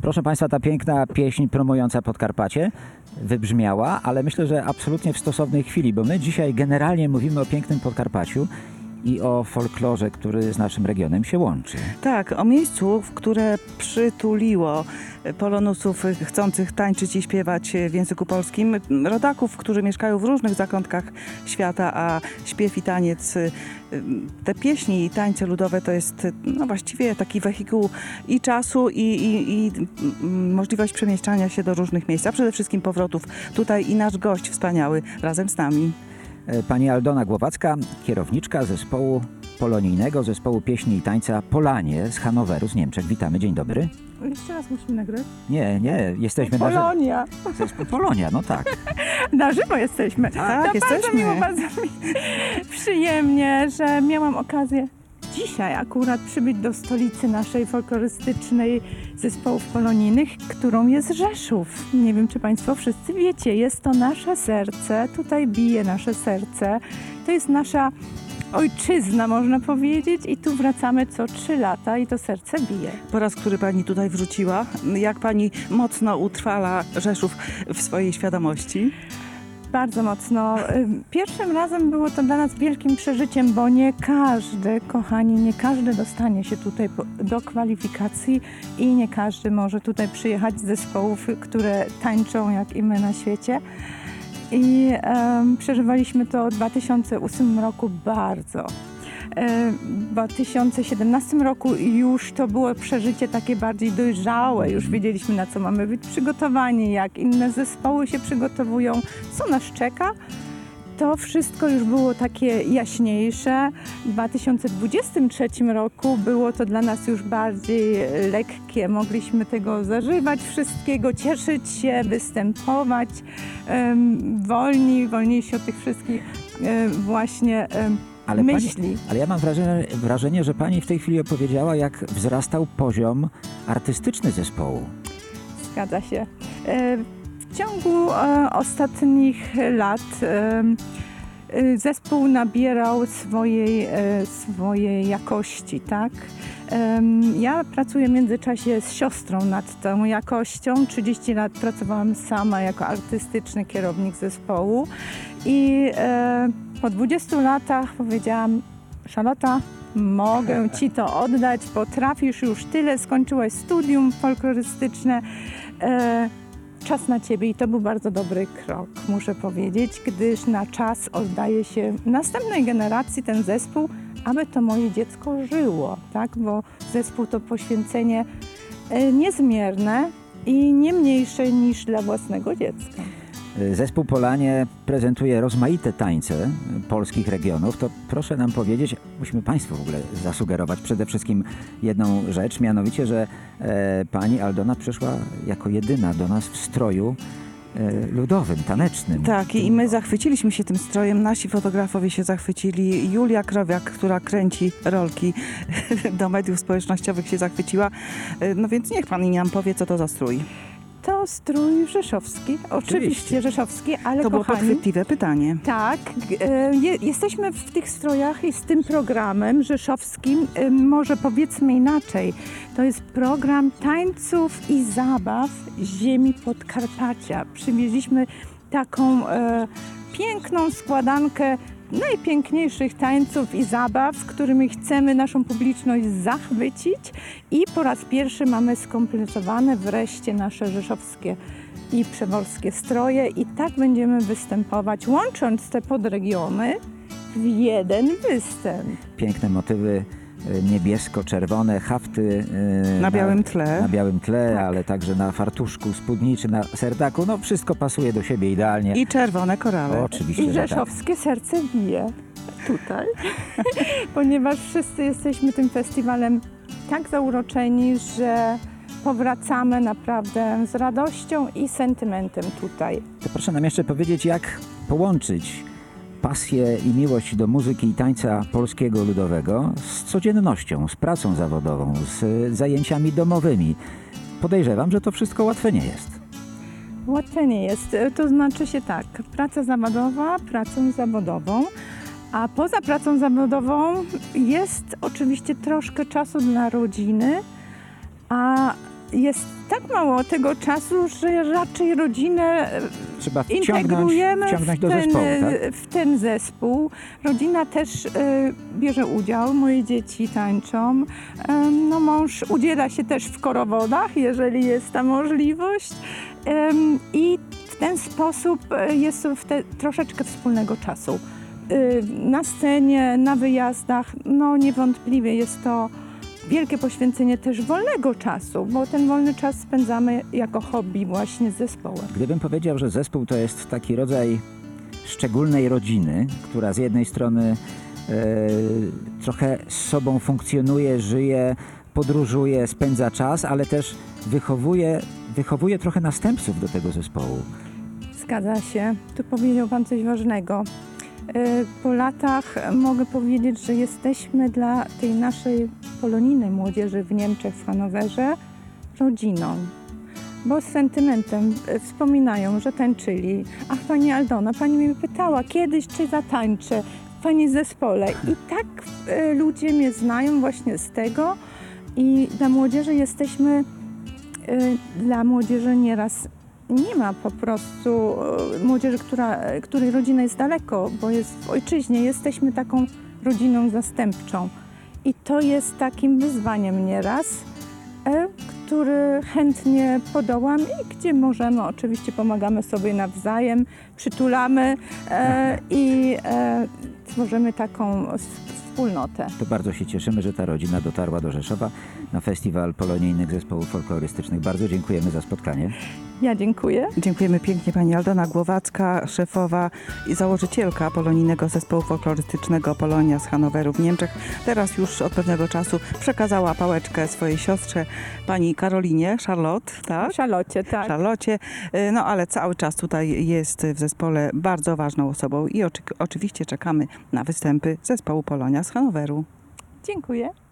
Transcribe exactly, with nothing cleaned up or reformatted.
Proszę Państwa, ta piękna pieśń promująca Podkarpacie wybrzmiała, ale myślę, że absolutnie w stosownej chwili, bo my dzisiaj generalnie mówimy o pięknym Podkarpaciu i o folklorze, który z naszym regionem się łączy. Tak, o miejscu, które przytuliło polonusów chcących tańczyć i śpiewać w języku polskim, rodaków, którzy mieszkają w różnych zakątkach świata, a śpiew i taniec, te pieśni i tańce ludowe to jest no właściwie taki wehikuł i czasu, i, i, i możliwość przemieszczania się do różnych miejsc, a przede wszystkim powrotów tutaj i nasz gość wspaniały razem z nami. Pani Aldona Głowacka, kierowniczka zespołu polonijnego, zespołu pieśni i tańca Polanie z Hanoweru, z Niemczech. Witamy, dzień dobry. Jeszcze raz musimy nagrać. Nie, nie, jesteśmy na żywo. Polonia. Zespół Polonia, no tak. Na żywo jesteśmy. Tak, to jesteśmy. Bardzo miło, bardzo mi przyjemnie, że miałam okazję dzisiaj akurat przybyć do stolicy naszej folklorystycznej zespołów polonijnych, którą jest Rzeszów. Nie wiem, czy Państwo wszyscy wiecie, jest to nasze serce, tutaj bije nasze serce. To jest nasza ojczyzna, można powiedzieć, i tu wracamy co trzy lata i to serce bije. Po raz, który pani tutaj wróciła, jak pani mocno utrwala Rzeszów w swojej świadomości? Bardzo mocno. Pierwszym razem było to dla nas wielkim przeżyciem, bo nie każdy, kochani, nie każdy dostanie się tutaj do kwalifikacji i nie każdy może tutaj przyjechać z zespołów, które tańczą jak i my na świecie. I um, przeżywaliśmy to w dwa tysiące ósmym roku bardzo. W dwa tysiące siedemnastym roku już to było przeżycie takie bardziej dojrzałe. Już wiedzieliśmy, na co mamy być przygotowani, jak inne zespoły się przygotowują, co nas czeka. To wszystko już było takie jaśniejsze. W dwa tysiące dwudziestym trzecim roku było to dla nas już bardziej lekkie. Mogliśmy tego zażywać wszystkiego, cieszyć się, występować um, wolni, wolniejsi od tych wszystkich um, właśnie um, Ale, myśli. pani, ale ja mam wrażenie, wrażenie, że pani w tej chwili opowiedziała, jak wzrastał poziom artystyczny zespołu. Zgadza się. W ciągu ostatnich lat zespół nabierał swojej, swojej jakości, tak? Ja pracuję w międzyczasie z siostrą nad tą jakością. trzydzieści lat pracowałam sama jako artystyczny kierownik zespołu i po dwudziestu latach powiedziałam: Szalota, mogę Ci to oddać, potrafisz już tyle, skończyłaś studium folklorystyczne, e, czas na Ciebie. I to był bardzo dobry krok, muszę powiedzieć, gdyż na czas oddaje się następnej generacji ten zespół, aby to moje dziecko żyło, tak? Bo zespół to poświęcenie e, niezmierne i nie mniejsze niż dla własnego dziecka. Zespół Polanie prezentuje rozmaite tańce polskich regionów. To proszę nam powiedzieć, musimy Państwu w ogóle zasugerować przede wszystkim jedną rzecz, mianowicie, że e, pani Aldona przyszła jako jedyna do nas w stroju e, ludowym, tanecznym. Tak, i my zachwyciliśmy się tym strojem, nasi fotografowie się zachwycili, Julia Krowiak, która kręci rolki do mediów społecznościowych, się zachwyciła. No więc niech pani nam powie, co to za strój. To strój rzeszowski, oczywiście, Oczywiście. rzeszowski, ale To było kochani, podchwytliwe pytanie. tak, e, je, jesteśmy w tych strojach i z tym programem rzeszowskim, e, może powiedzmy inaczej, to jest program tańców i zabaw ziemi Podkarpacia. Przywieźliśmy taką e, piękną składankę najpiękniejszych tańców i zabaw, którymi chcemy naszą publiczność zachwycić, i po raz pierwszy mamy skompletowane wreszcie nasze rzeszowskie i przeworskie stroje i tak będziemy występować, łącząc te podregiony w jeden występ. Piękne motywy e, niebiesko-czerwone, hafty e, Na białym tle. na białym tle, Tak. ale także na fartuszku spódniczy, na serdaku. No wszystko pasuje do siebie idealnie. I czerwone korale. Oczywiście, I że tak. rzeszowskie serce bije tutaj, ponieważ wszyscy jesteśmy tym festiwalem tak zauroczeni, że powracamy naprawdę z radością i sentymentem tutaj. To proszę nam jeszcze powiedzieć, jak połączyć pasję i miłość do muzyki i tańca polskiego ludowego z codziennością, z pracą zawodową, z zajęciami domowymi. Podejrzewam, że to wszystko łatwe nie jest. Łatwe nie jest, to znaczy się tak, praca zawodowa pracą zawodową, a poza pracą zawodową jest oczywiście troszkę czasu dla rodziny, a jest tak mało tego czasu, że raczej rodzinę e, Trzeba wciągnąć, integrujemy wciągnąć w, do ten, zespołu, tak? e, w ten zespół. Rodzina też e, bierze udział, moje dzieci tańczą. E, no, mąż udziela się też w korowodach, jeżeli jest ta możliwość. E, I w ten sposób e, jest w te, troszeczkę wspólnego czasu. E, na scenie, na wyjazdach, no niewątpliwie jest to wielkie poświęcenie też wolnego czasu, bo ten wolny czas spędzamy jako hobby właśnie z zespołem. Gdybym powiedział, że zespół to jest taki rodzaj szczególnej rodziny, która z jednej strony e, trochę z sobą funkcjonuje, żyje, podróżuje, spędza czas, ale też wychowuje, wychowuje trochę następców do tego zespołu. Zgadza się. Tu powiedział Pan coś ważnego. E, Po latach mogę powiedzieć, że jesteśmy dla tej naszej polonijnej młodzieży w Niemczech, w Hanowerze rodziną. Bo z sentymentem e, wspominają, że tańczyli. Ach, Pani Aldona, Pani mnie pytała kiedyś, czy zatańczę w Pani zespole. I tak e, ludzie mnie znają właśnie z tego. I dla młodzieży jesteśmy, e, dla młodzieży nieraz nie ma po prostu e, młodzieży, która, której rodzina jest daleko, bo jest w ojczyźnie. Jesteśmy taką rodziną zastępczą. I to jest takim wyzwaniem nieraz, e, który chętnie podołam i gdzie możemy, oczywiście pomagamy sobie nawzajem, przytulamy e, i e, tworzymy taką s- wspólnotę. To bardzo się cieszymy, że ta rodzina dotarła do Rzeszowa na Festiwal Polonijnych Zespołów Folklorystycznych. Bardzo dziękujemy za spotkanie. Ja dziękuję. Dziękujemy pięknie pani Aldona Głowacka, szefowa i założycielka polonijnego zespołu folklorystycznego Polonia z Hanoweru w Niemczech. Teraz już od pewnego czasu przekazała pałeczkę swojej siostrze, pani Karolinie, Charlotte, tak? Szalocie, tak. Charlocie, Y, no ale cały czas tutaj jest w zespole bardzo ważną osobą i oczy- oczywiście czekamy na występy zespołu Polonia z Hanoweru. Dziękuję.